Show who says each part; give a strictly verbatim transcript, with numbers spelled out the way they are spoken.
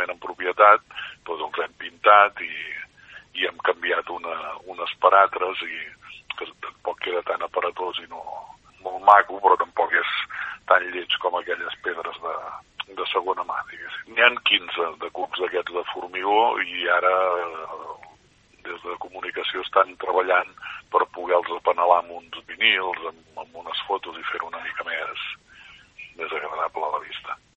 Speaker 1: completament en propietat, doncs els hem pintat i, i hem canviat una, unes per altres, i que tampoc queda tan aparatós i no molt maco, però tampoc és tan lleig com aquelles pedres de, de segona mà, diguéssim. N'hi ha quinze de cubs d'aquests de formigó i ara des de comunicació estan treballant per poder-los apenalar amb uns vinils, amb, amb unes fotos i fer-ho una mica més, més agradable a la vista.